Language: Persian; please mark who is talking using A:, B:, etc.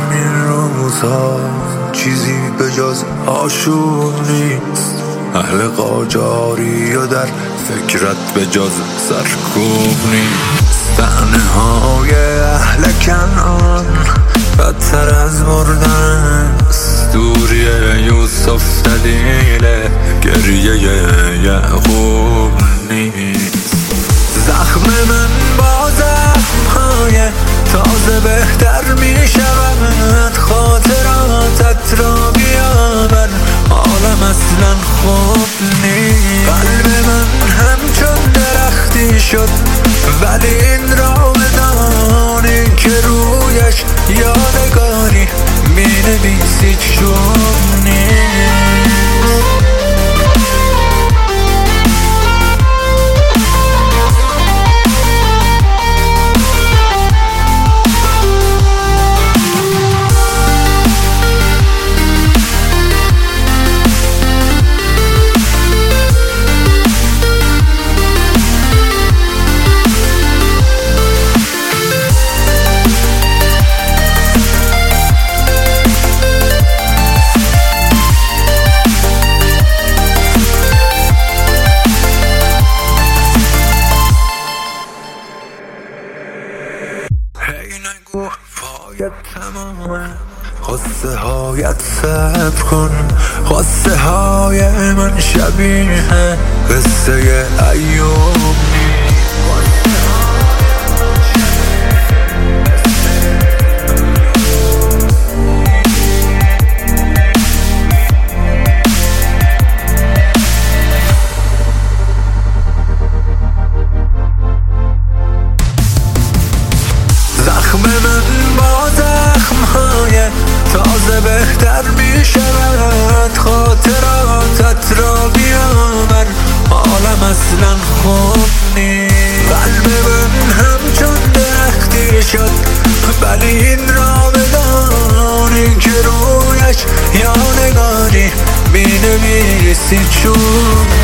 A: این روزها چیزی به جز آشوب نیست. اهل قاجاری و در فکرت به جز سرکوب نیست. طعنه های اهل کنعان بدتر از مردن است. دوری یوسف دلیل گریه یعقوب نیست. زخم من با زخم‌های تازه بهتر می شود. خاطراتت را بیاور، عالم اصلا خوب نیست. قلب من همچون درختی شد، ولی این را بدانی که رویش یادگاری می نویسی چون نیست. نگو پایت تمامه، قصه هایت صبر کن. قصه های من شبیه قصه ایوب تازه بهتر می شود. خاطراتت را بیاور، عالم اصلا خوب نیست. قلب من همچون درختی شد، ولی این را بدانی که رویش یادگاری می نویسی چون